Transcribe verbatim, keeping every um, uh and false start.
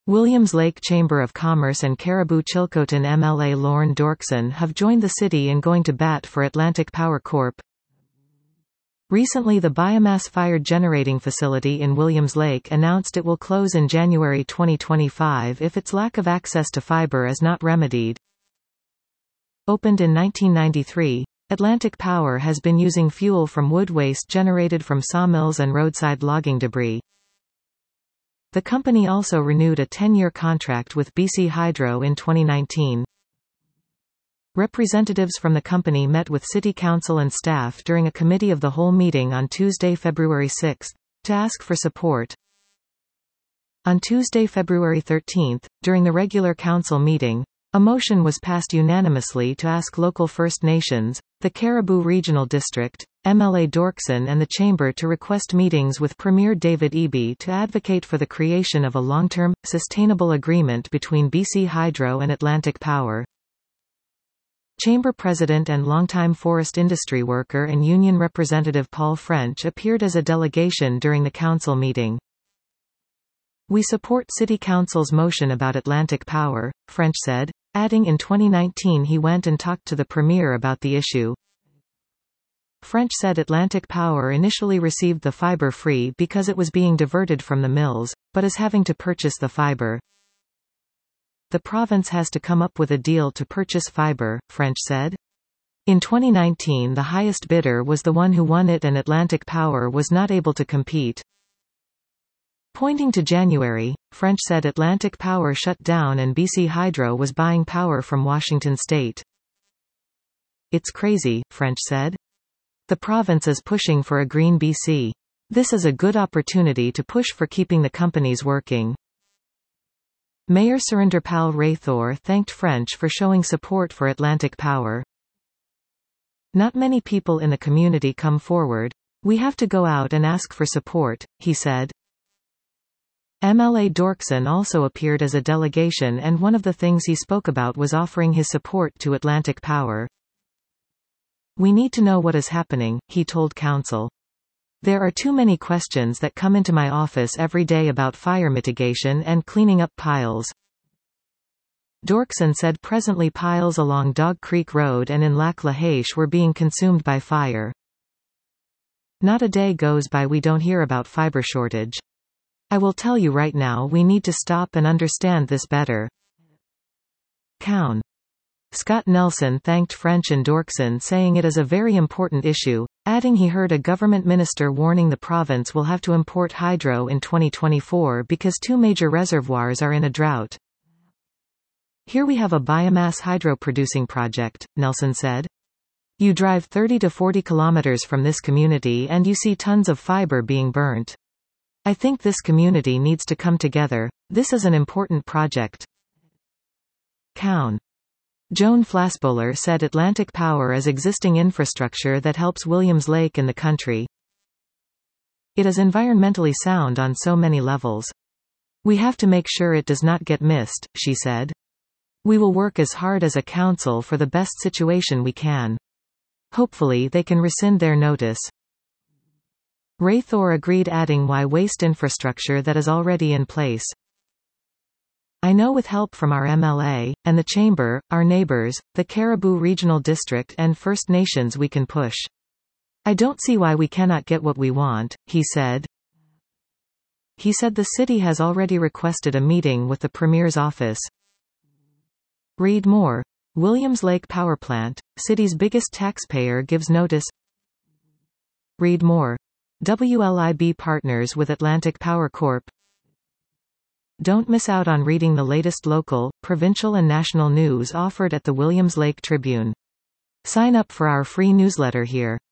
Williams Lake Chamber of Commerce and Caribou-Chilcotin M L A Lorne Dorkson have joined the city in going to bat for Atlantic Power Corporation. Recently, the biomass-fired generating facility in Williams Lake announced it will close in January twenty twenty-five if its lack of access to fiber is not remedied. Opened in nineteen ninety-three, Atlantic Power has been using fuel from wood waste generated from sawmills and roadside logging debris. The company also renewed a ten-year contract with B C Hydro in twenty nineteen. Representatives from the company met with City Council and staff during a committee of the whole meeting on Tuesday, February sixth, to ask for support. On Tuesday, February thirteenth, during the regular council meeting, a motion was passed unanimously to ask local First Nations, the Caribou Regional District, M L A Dorkson and the Chamber to request meetings with Premier David Eby to advocate for the creation of a long-term, sustainable agreement between B C Hydro and Atlantic Power. Chamber President and longtime forest industry worker and union representative Paul French appeared as a delegation during the council meeting. "We support City Council's motion about Atlantic Power," French said, adding in twenty nineteen he went and talked to the Premier about the issue. French said Atlantic Power initially received the fiber free because it was being diverted from the mills, but is having to purchase the fiber. "The province has to come up with a deal to purchase fiber," French said. In twenty nineteen the highest bidder was the one who won it and Atlantic Power was not able to compete. Pointing to January, French said Atlantic Power shut down and B C Hydro was buying power from Washington state. "It's crazy," French said. "The province is pushing for a green B C. This is a good opportunity to push for keeping the companies working." Mayor Surenderpal Raythor thanked French for showing support for Atlantic Power. "Not many people in the community come forward. We have to go out and ask for support," he said. M L A Dorkson also appeared as a delegation and one of the things he spoke about was offering his support to Atlantic Power. "We need to know what is happening," he told council. "There are too many questions that come into my office every day about fire mitigation and cleaning up piles." Dorkson said presently piles along Dog Creek Road and in Lac La Hache were being consumed by fire. "Not a day goes by we don't hear about fiber shortage. I will tell you right now we need to stop and understand this better." Cown. Scott Nelson thanked French and Dorkson saying it is a very important issue, adding he heard a government minister warning the province will have to import hydro in twenty twenty-four because two major reservoirs are in a drought. "Here we have a biomass hydro producing project," Nelson said. "You drive thirty to forty kilometers from this community and you see tons of fiber being burnt. I think this community needs to come together. This is an important project." Cown. Joan Flasbowler said Atlantic Power is existing infrastructure that helps Williams Lake and the country. "It is environmentally sound on so many levels. We have to make sure it does not get missed," she said. "We will work as hard as a council for the best situation we can. Hopefully they can rescind their notice." Raythor agreed, adding why waste infrastructure that is already in place. "I know with help from our M L A, and the Chamber, our neighbors, the Caribou Regional District and First Nations we can push. I don't see why we cannot get what we want," he said. He said the city has already requested a meeting with the Premier's office. Read more. Williams Lake Power Plant, city's biggest taxpayer gives notice. Read more. W L I B partners with Atlantic Power Corporation. Don't miss out on reading the latest local, provincial and national news offered at the Williams Lake Tribune. Sign up for our free newsletter here.